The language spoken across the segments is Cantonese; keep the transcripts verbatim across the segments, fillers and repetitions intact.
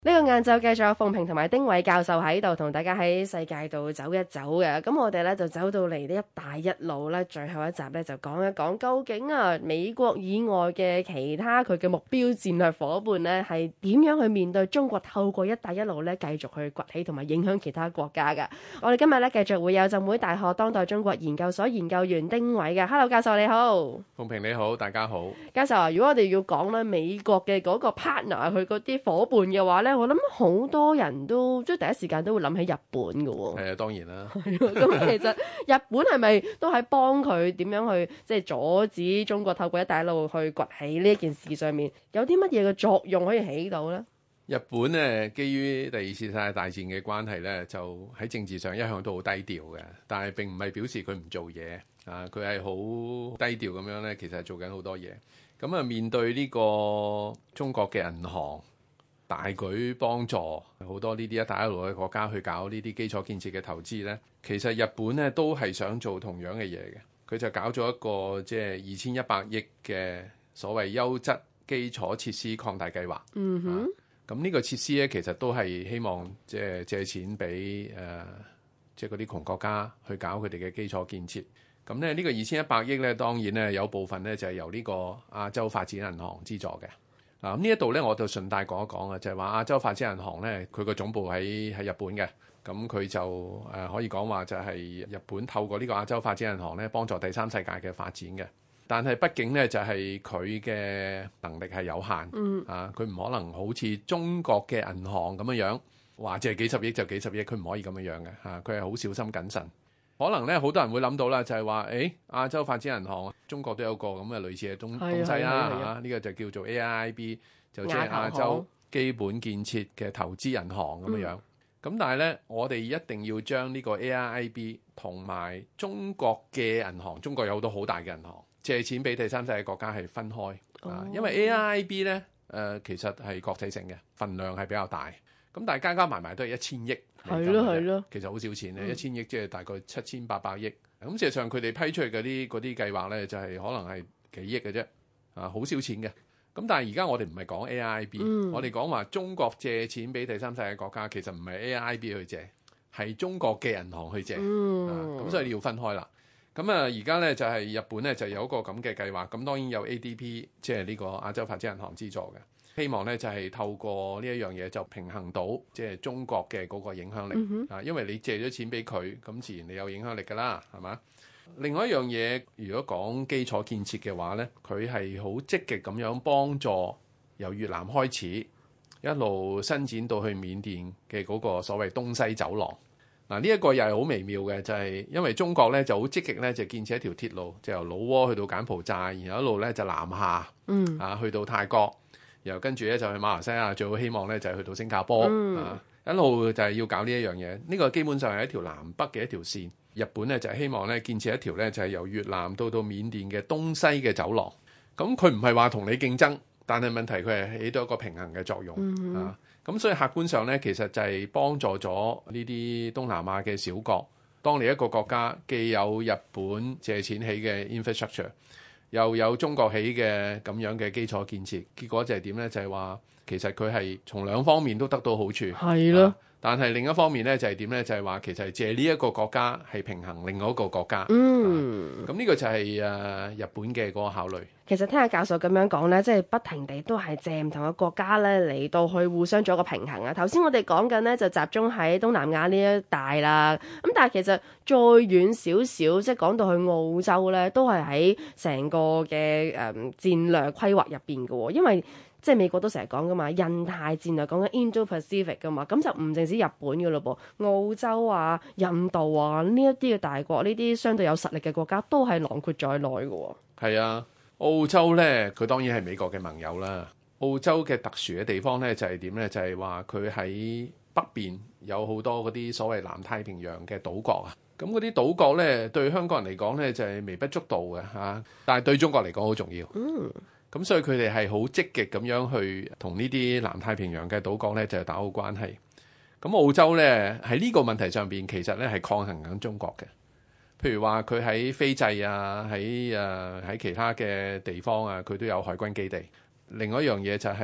呢個晏晝繼續有鳳萍同埋丁偉教授喺度，同大家喺世界度走一走嘅。咁我哋咧就走到嚟呢一帶一路咧，最後一集咧就講一講究竟啊美國以外嘅其他佢嘅目標戰略夥伴咧係點樣去面對中國透過一帶一路咧繼續去崛起同埋影響其他國家嘅。我哋今日咧繼續會有浸會大學當代中國研究所研究員丁偉嘅。Hello 教授你好。 鳳萍你好，大家好。 教授啊，如果我哋要講咧美國嘅嗰個 partner 佢嗰啲夥伴嘅話咧，我諗好多人都即係第一時間都會諗起日本嘅喎。 係啊，當然啦。 咁其實日本係咪都喺幫佢點樣去即係阻止中國透過一帶一路去崛起呢一件事上面，有啲乜嘢嘅作用可以起到咧？ 日本咧，基於第二次世界大戰嘅關係咧，就喺政治上一向都好低調嘅，但係並唔係表示佢唔做嘢啊，佢係好低調咁樣咧，其實係做緊好多嘢。咁啊，面對呢個中國嘅銀行大舉幫助好多呢啲一帶一路嘅國家去搞呢啲基礎建設嘅投資咧，其實日本咧都係想做同樣嘅嘢嘅，佢就搞咗一個即係二千一百億嘅所謂優質基礎設施擴大計劃。 嗯哼。 咁呢個設施咧，其實都係希望即係借錢俾誒即係嗰啲窮國家去搞佢哋嘅基礎建設。咁咧呢個二千一百億咧，當然咧有部分咧就係由呢個亞洲發展銀行資助嘅。嗱，咁呢一度咧我就順帶講一講啊，就係話亞洲發展銀行咧，佢個總部喺喺日本嘅。咁佢就誒可以講話就係日本透過呢個亞洲發展銀行咧，幫助第三世界嘅發展嘅。但係畢竟咧就係佢嘅能力係有限，嗯、啊佢唔可能好似中國嘅銀行咁樣樣，話即係幾十億就幾十億，佢唔可以咁樣樣嘅嚇，佢係好小心謹慎。可能咧好多人會諗到啦，就係話誒亞洲發展銀行，中國都有個咁嘅類似嘅東東西啦嚇，呢個就叫做 A I I B， 就即係亞洲基本建設嘅投資銀行咁樣樣。咁、嗯、但係咧，我哋一定要將呢個 A I I B 同埋中國嘅銀行，中國有好多好大嘅銀行。借錢俾第三世界國家係分開、oh. 啊，因為 A I I B 咧誒、呃、其實係國際性嘅，份量係比較大，咁但係加加埋埋都係一千億，係咯係咯，其實好少錢咧，一千億即係大概七千八百億，咁事實上佢哋批出去嗰啲嗰啲計劃咧就係、是、可能係幾億嘅啫，啊好少錢嘅，咁但係而家我哋唔係講 A I I B，、嗯、我哋講話中國借錢俾第三世界國家，其實唔係 A I I B 去借，係中國嘅銀行去借，咁、嗯啊、所以你要分開啦。咁啊，而家咧就係、是、日本咧就有一個咁嘅計劃，咁當然有 A D P， 即係呢個亞洲發展銀行資助嘅，希望咧就係、是、透過呢一樣嘢就平衡到即係、就是、中國嘅嗰個影響力、嗯、啊，因為你借咗錢俾佢，咁自然你有影響力㗎啦，係嘛？另外一樣嘢，如果講基礎建設嘅話咧，佢係好積極咁樣幫助由越南開始一路伸展到去緬甸嘅嗰個所謂東西走廊。嗱，呢一個又係好微妙嘅，就係、是、因為中國咧就好積極咧，就建設一條鐵路，就由老撾去到柬埔寨，然後一路咧就南下，嗯啊去到泰國，然後跟住咧就去馬來西亞，最好希望咧就係去到新加坡，嗯、啊一路就係要搞呢一樣嘢。呢、這個基本上係一條南北嘅一條線。日本咧就係希望咧建設一條咧就係由越南到到緬甸嘅東西嘅走廊。咁佢唔係話同你競爭，但係問題佢係起到一個平衡嘅作用、嗯、啊。咁所以客觀上咧，其實就係幫助咗呢啲東南亞嘅小國。當你一個國家既有日本借錢起嘅 infrastructure， 又有中國起嘅咁樣嘅基礎建設，結果就係點咧？就係話其實佢係從兩方面都得到好處。係咯。但係另一方面咧，就係點咧？就係話其實係借呢一個國家係平衡另外一個國家。嗯。咁呢、啊、個就係、是、誒、呃、日本嘅嗰個考慮。 其實聽下教授咁樣講咧，即係不停地都係借唔同嘅國家咧嚟到去互相做一個平衡啊。頭先我哋講緊咧就集中喺東南亞呢一帶啦。咁但係其實再遠少少，即係講到去澳洲咧，都係喺成個嘅誒、嗯、戰略規劃入邊嘅喎，因為。即係美國都成日講噶嘛，印太戰略講緊 Indo-Pacific 噶嘛，咁就唔淨止日本噶咯噃，澳洲啊、印度啊呢一啲嘅大國，呢啲相對有實力嘅國家都係囊括在內嘅喎。 係啊，澳洲咧，佢當然係美國嘅盟友啦。澳洲嘅特殊嘅地方咧就係點咧？就係話佢喺北邊有好多嗰啲所謂南太平洋嘅島國啊。咁嗰啲島國咧對香港人嚟講咧就係微不足道嘅嚇，但係對中國嚟講好重要。嗯。咁所以佢哋係好積極咁樣去同呢啲南太平洋嘅島國咧就打好關係。咁澳洲咧喺呢個問題上邊其實咧係抗衡緊中國嘅。譬如話佢喺斐濟啊，喺誒喺其他嘅地方啊，佢都有海軍基地。另外一樣嘢就係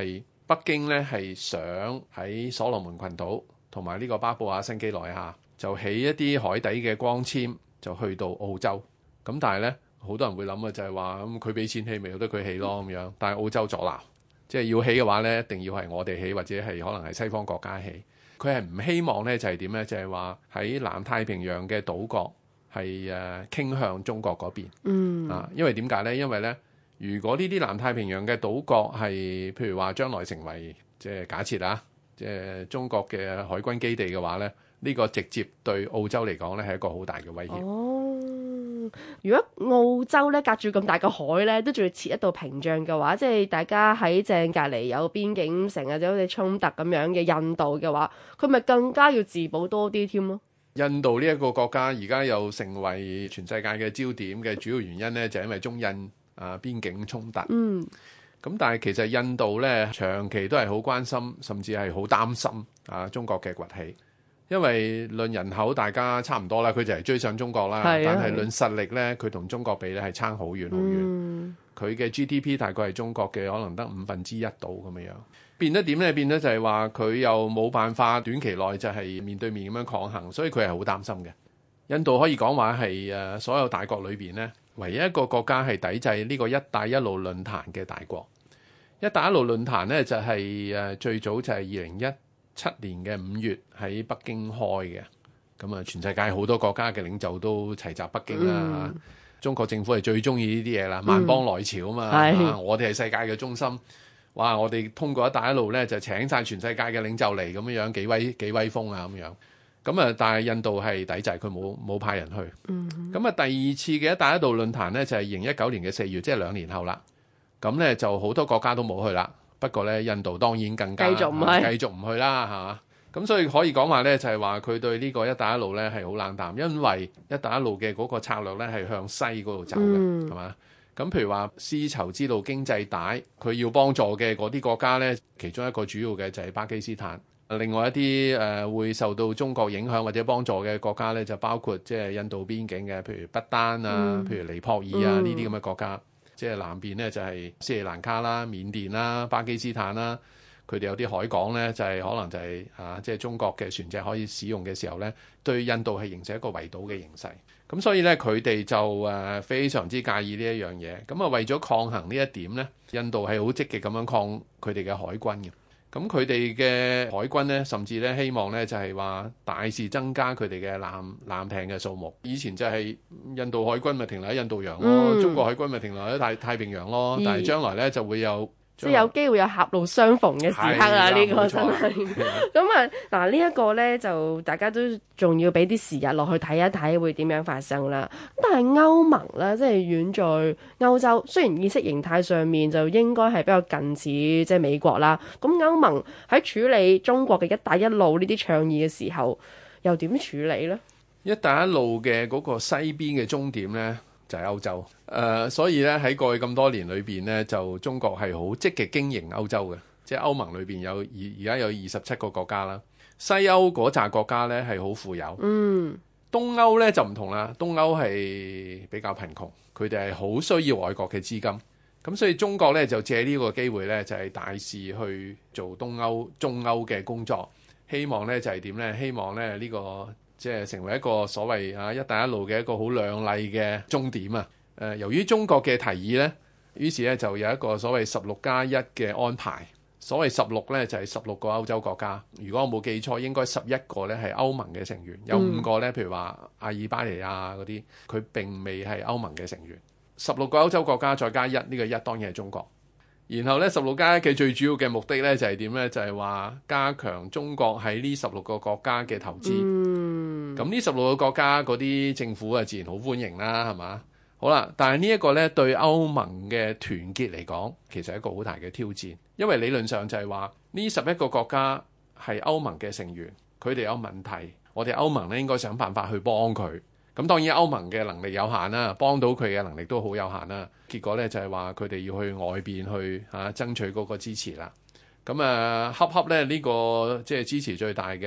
北京咧係想喺所羅門群島同埋呢個巴布亞新幾內亞就起一啲海底嘅光纖，就去到澳洲。咁但係咧，好多人會諗嘅就係話，咁佢俾錢起，咪由得佢起咯咁樣。但係澳洲阻撓，即係要起嘅話咧，一定要係我哋起，或者係可能係西方國家起。佢係唔希望咧，就係點咧？就係話喺南太平洋嘅島國係誒傾向中國嗰邊。嗯啊，因為點解咧？因為咧，如果呢啲南太平洋嘅島國係譬如話將來成為即係假設啊，即係中國嘅海軍基地嘅話咧，呢個直接對澳洲嚟講咧係一個好大嘅威脅。 哦，如果澳洲咧隔住咁大個海咧，都仲要設一道屏障嘅話，即係大家喺正隔離有邊境城或者好似衝突咁樣嘅印度嘅話，佢咪更加要自保多啲添咯？ 印度呢一個國家而家又成為全世界嘅焦點嘅主要原因咧，就係因為中印啊邊境衝突。嗯。咁但係其實印度咧長期都係好關心，甚至係好擔心啊中國嘅崛起。因為論人口大家差唔多啦，佢就係追上中國啦。啊、但係論實力咧，佢同中國比咧係差好遠好遠。佢嘅 G D P 大概係中國嘅可能得五分之一度咁樣樣。變得點咧？變得就係話佢又冇辦法短期內就係面對面咁樣抗衡，所以佢係好擔心嘅。印度可以講話係誒所有大國裏邊咧，唯一一個國家係抵制呢個一帶一路論壇嘅大國。一帶一路論壇咧就係誒最早就係二零一七年嘅五月喺北京開嘅，咁啊全世界好多國家嘅領袖都齊集北京啦、嗯、中國政府係最中意呢啲嘢啦，萬邦來朝啊嘛、嗯啊，我哋係世界嘅中心，哇！我哋通過一帶一路咧就請晒全世界嘅領袖嚟咁樣樣，幾威幾威風啊咁樣，咁啊但係印度係抵制，佢冇冇派人去，咁、嗯、啊第二次嘅一帶一路論壇咧就係二零一九年嘅四月，即係兩年後啦，咁咧就好多國家都冇去啦。不過咧，印度當然更加繼續唔去，繼續唔去啦，係嘛？咁所以可以講話咧，就係話佢對呢個一帶一路咧係好冷淡，因為一帶一路嘅嗰個策略咧係向西嗰度走嘅，係嘛？咁譬如話絲綢之路經濟帶，佢要幫助嘅嗰啲國家咧，其中一個主要嘅就係巴基斯坦。另外一啲誒、呃、會受到中國影響或者幫助嘅國家咧，就包括即係印度邊境嘅，譬如不丹啊，譬如尼泊爾啊呢啲咁嘅國家。即係南邊咧就係斯里蘭卡啦、緬甸啦、巴基斯坦啦，佢哋有啲海港咧就係可能就係啊，即係中國嘅船隻可以使用嘅時候咧，對印度係形成一個圍堵嘅形勢。咁所以咧佢哋就誒非常之介意呢一樣嘢。咁啊為咗抗衡呢一點咧，印度係好積極咁樣抗佢哋嘅海軍嘅。咁佢哋嘅海軍咧，甚至咧希望咧就係話大肆增加佢哋嘅艦艦艇嘅數目。以前就係印度海軍咪停留喺印度洋咯，嗯、中國海軍咪停留喺太太平洋咯。但係將來咧就會有。 即係有機會有狹路相逢嘅時刻啊！呢、這個真係咁啊！嗱，呢一個咧就大家都仲要俾啲時日落去睇一睇會點樣發生啦。但係歐盟咧，即係遠在歐洲，雖然意識形態上面就應該係比較近似即係美國啦。咁歐盟喺處理中國嘅一帶一路呢啲倡議嘅時候，又點處理呢？ 一帶一路嘅嗰個西邊嘅終點咧，就係歐洲，誒、呃，所以咧喺過去咁多年裏邊咧，就中國係好積極經營歐洲嘅，即係歐盟裏邊有而而家有二十七個國家啦。西歐嗰紮國家咧係好富有，嗯，東歐咧就唔同啦，東歐係比較貧窮，佢哋係好需要外國嘅資金，咁所以中國咧就借呢個機會咧就係、是、大肆去做東歐、中歐嘅工作，希望咧就係點咧？希望咧呢、這個。即係成為一個所謂啊一帶一路嘅一個好亮麗嘅終點啊！誒，由於中國嘅提議呢，於是咧就有一個所謂十六加一嘅安排。所謂十六呢，就係十六個歐洲國家。如果我冇記錯，應該十一個呢係歐盟嘅成員，有五個呢，譬如話阿爾巴尼亞嗰啲，佢並未係歐盟嘅成員。十六個歐洲國家再加一，呢個一當然係中國。然後咧，十六加一嘅最主要嘅目的咧，就係點咧？就係話加強中國喺呢十六個國家嘅投資。咁呢十六個國家嗰啲政府啊，自然好歡迎啦，係嘛？好啦，但係呢一個咧，對歐盟嘅團結嚟講，其實係一個好大嘅挑戰，因為理論上就係話呢十一個國家係歐盟嘅成員，佢哋有問題，我哋歐盟咧應該想辦法去幫佢。咁當然歐盟嘅能力有限啦，幫到佢嘅能力都好有限啦。結果咧就係話佢哋要去外邊去嚇、啊、爭取嗰個支持啦。咁啊，恰恰咧呢、呢個即係支持最大嘅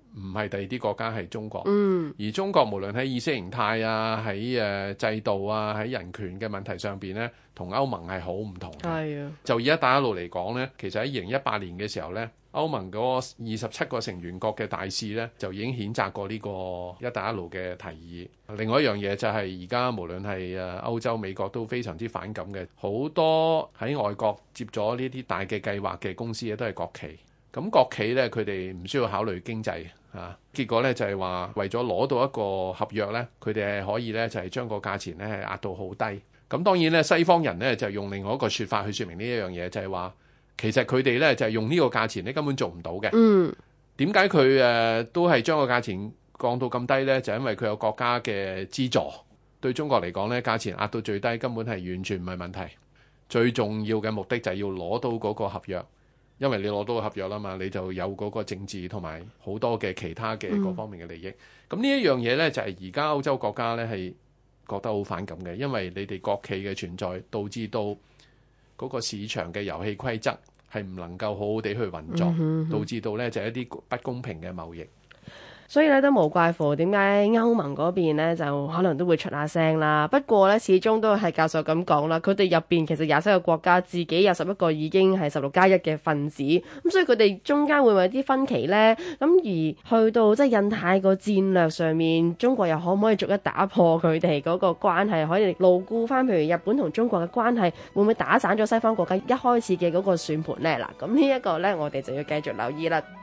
唔係第二啲國家，係中國。 嗯， 而中國無論喺意識形態啊，喺誒制度啊，喺人權嘅問題上邊咧，同歐盟係好唔同嘅。 係啊， 就以一帶一路嚟講咧，其實喺二零一八年嘅時候咧，歐盟嗰二十七個成員國嘅大使咧，就已經譴責過呢個一帶一路嘅提議。另外一樣嘢就係而家無論係誒歐洲、美國都非常之反感嘅，好多喺外國接咗呢啲大嘅計劃嘅公司咧，都係國企。咁國企咧，佢哋唔需要考慮經濟啊，結果咧就係話為咗攞到一個合約咧，佢哋係可以咧就係將個價錢咧係壓到好低。咁當然咧，西方人咧就用另外一個説法去説明呢一樣嘢，就係話其實佢哋咧就係用呢個價錢咧根本做唔到嘅。 嗯， 點解佢誒都係將個價錢降到咁低咧？就因為佢有國家嘅資助。對中國嚟講咧，價錢壓到最低根本係完全唔係問題。最重要嘅目的就係要攞到嗰個合約。因為你攞到個合約啦嘛，你就有嗰個政治同埋好多嘅其他嘅各方面嘅利益。咁呢一樣嘢呢，就係而家歐洲國家呢係覺得好反感嘅，因為你哋國企嘅存在導致到嗰個市場嘅遊戲規則係唔能夠好好地去運作， 嗯哼哼導致到呢就係一啲不公平嘅貿易。 所以咧都無怪乎點解歐盟嗰邊咧就可能都會出下聲啦。不過咧始終都係教授咁講啦，佢哋入邊其實廿七個國家自己有十一個已經係十六加一嘅分子，咁所以佢哋中間會唔會有啲分歧呢？咁而去到即係印太個戰略上面，中國又可唔可以逐一打破佢哋嗰個關係，可以牢固翻譬如日本同中國嘅關係，會唔會打散咗西方國家一開始嘅嗰個算盤呢？嗱，咁呢一個呢，我哋就要繼續留意啦。